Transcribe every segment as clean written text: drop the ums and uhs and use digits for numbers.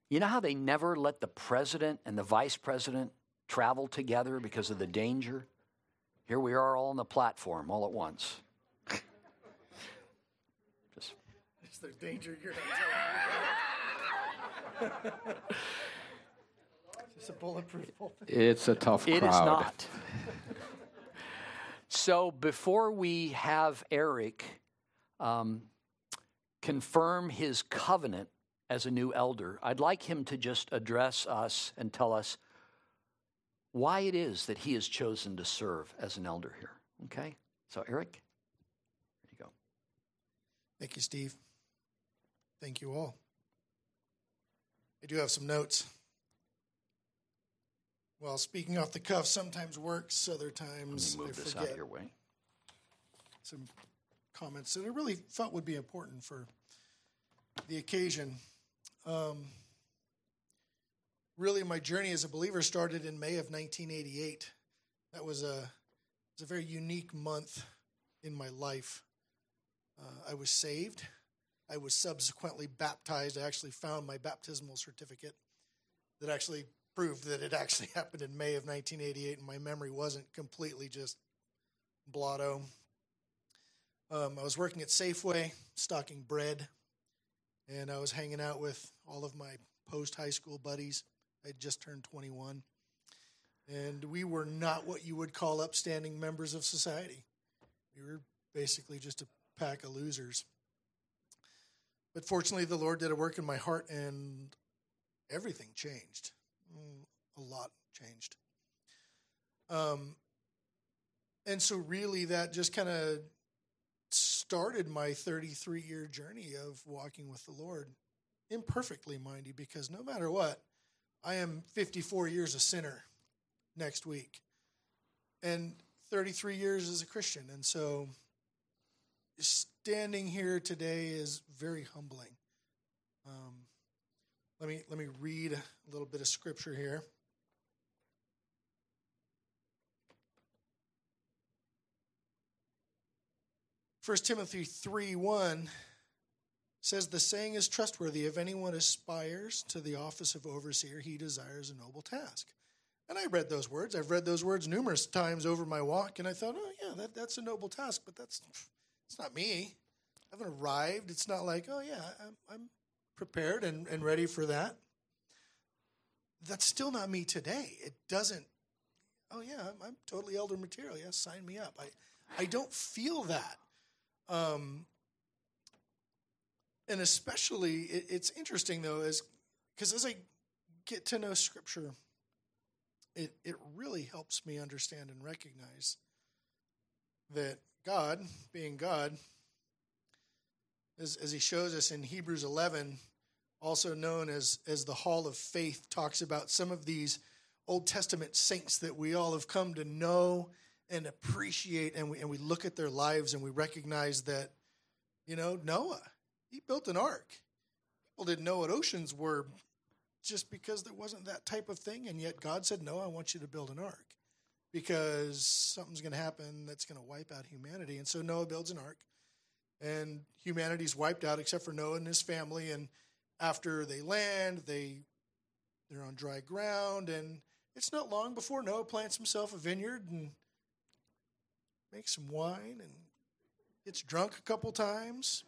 You know how they never let the president and the vice president travel together because of the danger? Here we are all on the platform all at once. Just. Is there danger you're not telling me? It's a bulletproof pulpit. It's a tough crowd. It is not. So before we have Eric confirm his covenant as a new elder, I'd like him to just address us and tell us why it is that he has chosen to serve as an elder here. Okay? So, Eric, there you go. Thank you, Steve. Thank you all. I do have some notes. Well, speaking off the cuff sometimes works, other times Let me move I this forget. out of your way. Some comments that I really felt would be important for the occasion. Really, my journey as a believer started in May of 1988. That was a very unique month in my life. I was saved. I was subsequently baptized. I actually found my baptismal certificate that actually proved that it actually happened in May of 1988, and my memory wasn't completely just blotto. I was working at Safeway, stocking bread, and I was hanging out with all of my post-high school buddies. I had just turned 21, and we were not what you would call upstanding members of society. We were basically just a pack of losers. But fortunately, the Lord did a work in my heart, and everything changed. A lot changed. And so really that just kind of started my 33-year journey of walking with the Lord, imperfectly, mind you, because no matter what, I am 54 years a sinner next week, and 33 years as a Christian. And so standing here today is very humbling. Let me read a little bit of scripture here. First Timothy 3:1 says, "The saying is trustworthy. If anyone aspires to the office of overseer, he desires a noble task." And I read those words. I've read those words numerous times over my walk, and I thought, oh yeah, that's a noble task, but it's not me. I haven't arrived. It's not like, oh yeah, I'm prepared and ready for that. That's still not me today. It doesn't, oh yeah, I'm totally elder material. Yes, sign me up. I don't feel that. And especially, it's interesting though, because as I get to know Scripture, it really helps me understand and recognize that God, being God, as he shows us in Hebrews 11, also known as the Hall of Faith, talks about some of these Old Testament saints that we all have come to know and appreciate, and we look at their lives and we recognize that, Noah, he built an ark. People didn't know what oceans were just because there wasn't that type of thing, and yet God said, no, I want you to build an ark because something's going to happen that's going to wipe out humanity. And so Noah builds an ark, and humanity's wiped out except for Noah and his family, and after they land, they're on dry ground, and it's not long before Noah plants himself a vineyard and makes some wine and gets drunk a couple times.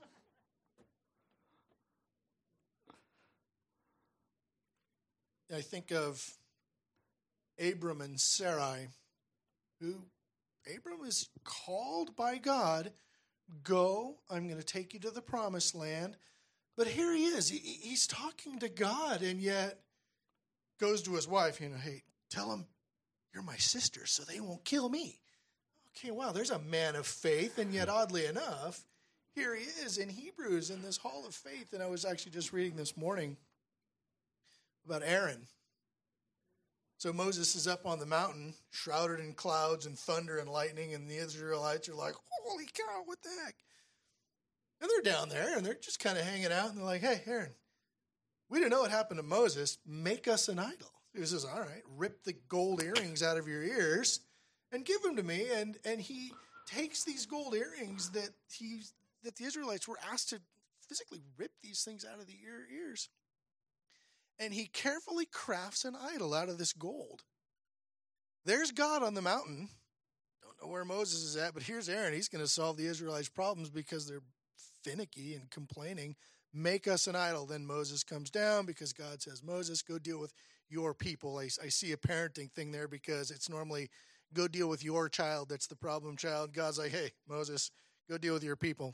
I think of Abram and Sarai, who Abram is called by God, go, I'm going to take you to the promised land. But here he is. He's talking to God, and yet goes to his wife, hey, tell him you're my sister so they won't kill me. Okay, wow, there's a man of faith, and yet oddly enough, here he is in Hebrews in this hall of faith. And I was actually just reading this morning about Aaron. So Moses is up on the mountain, shrouded in clouds and thunder and lightning, and the Israelites are like, holy cow, what the heck? And they're down there, and they're just kind of hanging out, and they're like, hey, Aaron, we didn't know what happened to Moses. Make us an idol. He says, all right, rip the gold earrings out of your ears and give them to me. And he takes these gold earrings that the Israelites were asked to physically rip these things out of the ears. and he carefully crafts an idol out of this gold. There's God on the mountain. Don't know where Moses is at, but here's Aaron. He's going to solve the Israelites' problems because they're finicky and complaining. Make us an idol. Then Moses comes down because God says, Moses, go deal with your people. I see a parenting thing there because it's normally go deal with your child. That's the problem child. God's like, hey, Moses, go deal with your people.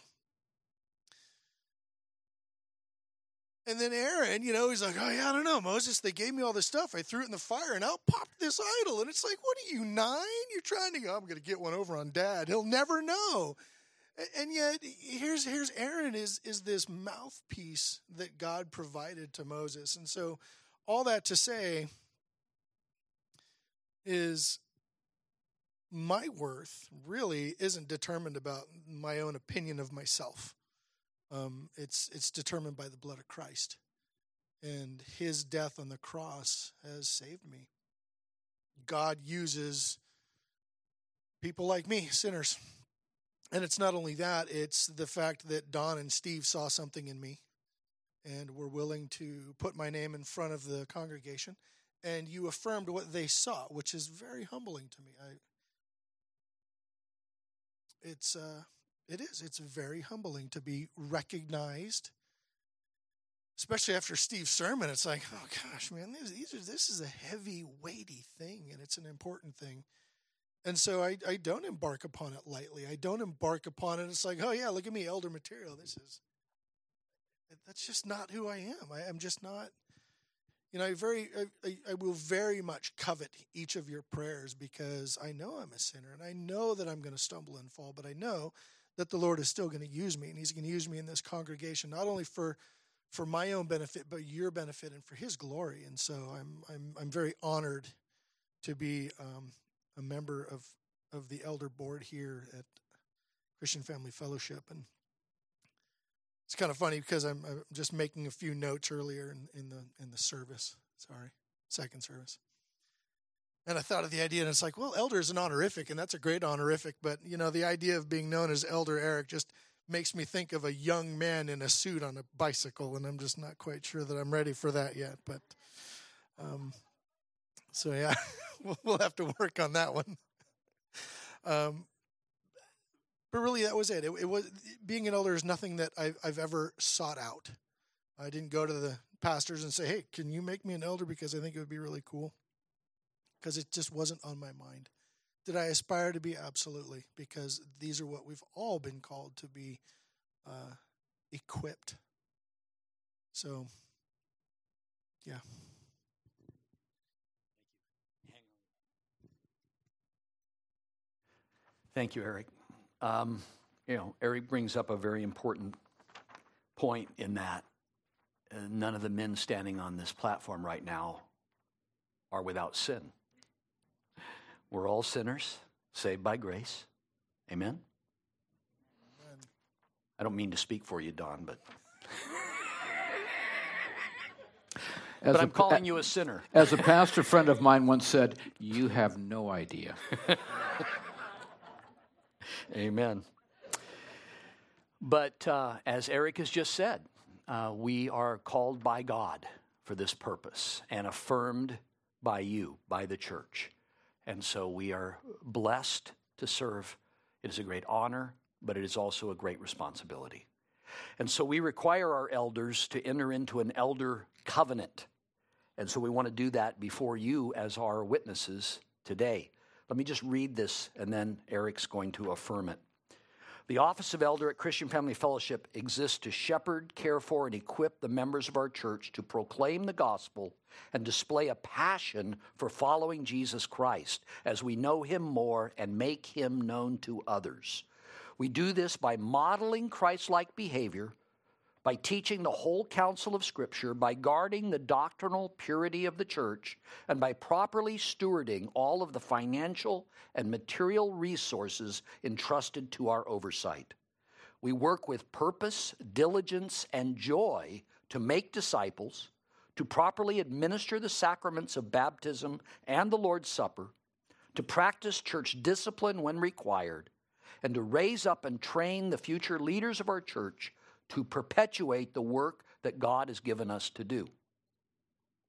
And then Aaron, he's like, oh, yeah, I don't know, Moses, they gave me all this stuff. I threw it in the fire, and out popped this idol. And it's like, what are you, 9? You're trying to go, I'm going to get one over on Dad. He'll never know. And yet, here's Aaron is this mouthpiece that God provided to Moses. And so all that to say is my worth really isn't determined about my own opinion of myself. It's determined by the blood of Christ, and his death on the cross has saved me. God uses people like me, sinners. And it's not only that, it's the fact that Don and Steve saw something in me and were willing to put my name in front of the congregation, and you affirmed what they saw, which is very humbling to me. It's very humbling to be recognized, especially after Steve's sermon. It's like, oh gosh, man, this is a heavy, weighty thing, and it's an important thing. And so I don't embark upon it lightly. I don't embark upon it. It's like, oh yeah, look at me, elder material. That's just not who I am. I'm just not. I will very much covet each of your prayers because I know I'm a sinner and I know that I'm going to stumble and fall, but I know that the Lord is still going to use me, and he's going to use me in this congregation, not only for my own benefit, but your benefit and for his glory. And so I'm very honored to be a member of the elder board here at Christian Family Fellowship. And it's kind of funny because I'm just making a few notes earlier in the service. Second service. And I thought of the idea, and it's like, well, elder is an honorific, and that's a great honorific. But, the idea of being known as Elder Eric just makes me think of a young man in a suit on a bicycle, and I'm just not quite sure that I'm ready for that yet. But, so yeah, we'll have to work on that one. But really, that was it. It was being an elder is nothing that I've ever sought out. I didn't go to the pastors and say, hey, can you make me an elder because I think it would be really cool? Because it just wasn't on my mind. Did I aspire to be? Absolutely, because these are what we've all been called to be equipped. So, yeah. Thank you, Eric. Eric brings up a very important point in that none of the men standing on this platform right now are without sin. We're all sinners, saved by grace. Amen? Amen. I don't mean to speak for you, Don, but I'm calling you a sinner. As a pastor friend of mine once said, you have no idea. Amen. But as Eric has just said, we are called by God for this purpose and affirmed by you, by the church. And so we are blessed to serve. It is a great honor, but it is also a great responsibility. And so we require our elders to enter into an elder covenant. And so we want to do that before you as our witnesses today. Let me just read this, and then Eric's going to affirm it. The office of elder at Christian Family Fellowship exists to shepherd, care for, and equip the members of our church to proclaim the gospel and display a passion for following Jesus Christ as we know him more and make him known to others. We do this by modeling Christ-like behavior, by teaching the whole counsel of Scripture, by guarding the doctrinal purity of the church, and by properly stewarding all of the financial and material resources entrusted to our oversight. We work with purpose, diligence, and joy to make disciples, to properly administer the sacraments of baptism and the Lord's Supper, to practice church discipline when required, and to raise up and train the future leaders of our church to perpetuate the work that God has given us to do.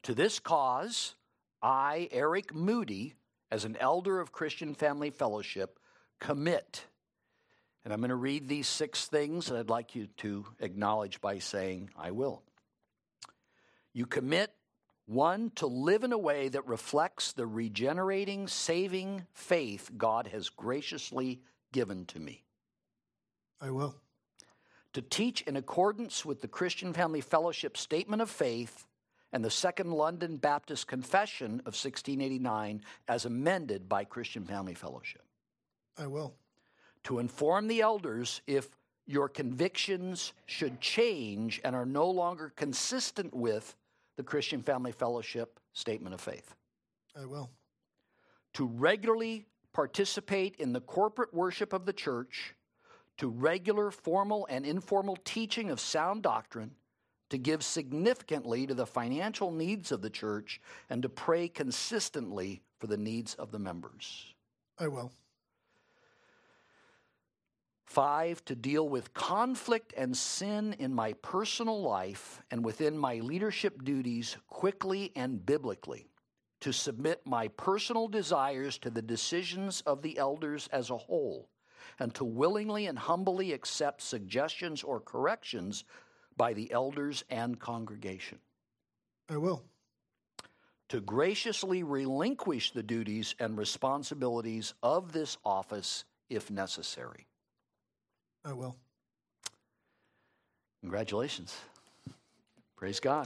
To this cause, I, Eric Moody, as an elder of Christian Family Fellowship, commit. And I'm going to read these 6 things that I'd like you to acknowledge by saying, I will. You commit, 1, to live in a way that reflects the regenerating, saving faith God has graciously given to me. I will. To teach in accordance with the Christian Family Fellowship Statement of Faith and the Second London Baptist Confession of 1689 as amended by Christian Family Fellowship. I will. To inform the elders if your convictions should change and are no longer consistent with the Christian Family Fellowship Statement of Faith. I will. To regularly participate in the corporate worship of the church, to regular formal and informal teaching of sound doctrine, to give significantly to the financial needs of the church, and to pray consistently for the needs of the members. I will. 5, to deal with conflict and sin in my personal life and within my leadership duties quickly and biblically. To submit my personal desires to the decisions of the elders as a whole, and to willingly and humbly accept suggestions or corrections by the elders and congregation. I will. To graciously relinquish the duties and responsibilities of this office if necessary. I will. Congratulations. Praise God.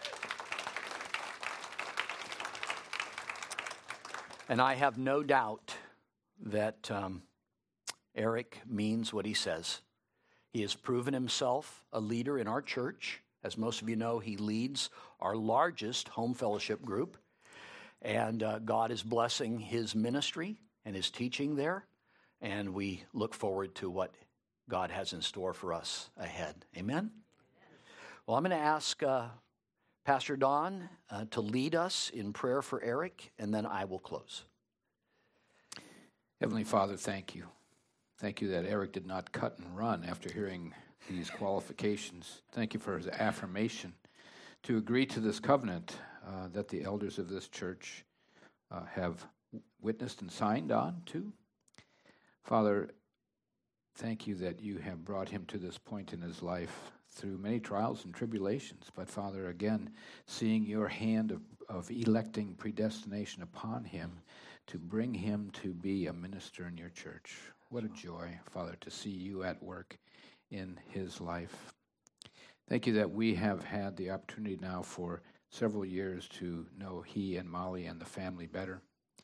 And I have no doubt that Eric means what he says. He has proven himself a leader in our church. As most of you know, he leads our largest home fellowship group. And God is blessing his ministry and his teaching there. And we look forward to what God has in store for us ahead. Amen? Well, I'm going to ask Pastor Don to lead us in prayer for Eric, and then I will close. Heavenly Father, thank you. Thank you that Eric did not cut and run after hearing these qualifications. Thank you for his affirmation to agree to this covenant that the elders of this church have witnessed and signed on to. Father, thank you that you have brought him to this point in his life through many trials and tribulations. But Father, again, seeing your hand of electing predestination upon him to bring him to be a minister in your church. What a joy, Father, to see you at work in his life. Thank you that we have had the opportunity now for several years to know he and Molly and the family better.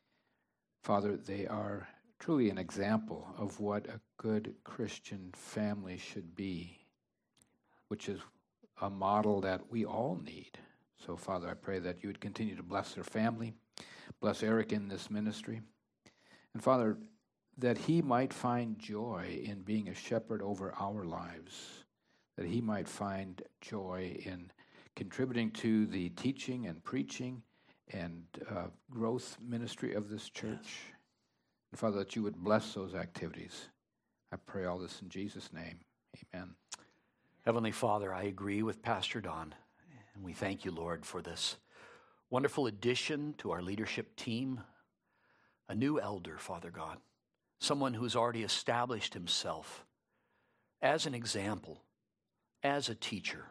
Father, they are truly an example of what a good Christian family should be, which is a model that we all need. So, Father, I pray that you would continue to bless their family, bless Eric in this ministry, and, Father, that he might find joy in being a shepherd over our lives, that he might find joy in contributing to the teaching and preaching and growth ministry of this church. And Father, that you would bless those activities. I pray all this in Jesus' name. Amen. Heavenly Father, I agree with Pastor Don, and we thank you, Lord, for this wonderful addition to our leadership team, a new elder, Father God, someone who's already established himself as an example, as a teacher,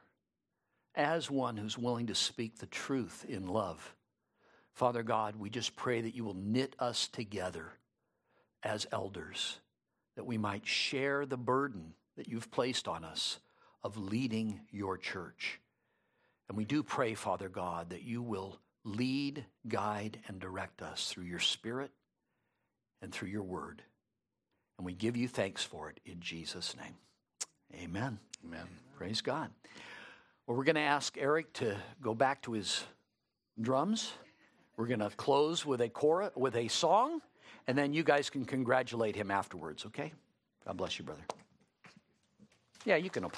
as one who's willing to speak the truth in love. Father God, we just pray that you will knit us together as elders, that we might share the burden that you've placed on us of leading your church. And we do pray, Father God, that you will lead, guide, and direct us through your Spirit and through your word. And we give you thanks for it in Jesus' name. Amen. Amen. Praise God. Well, we're going to ask Eric to go back to his drums. We're going to close with a song, and then you guys can congratulate him afterwards, okay? God bless you, brother. Yeah, you can applaud.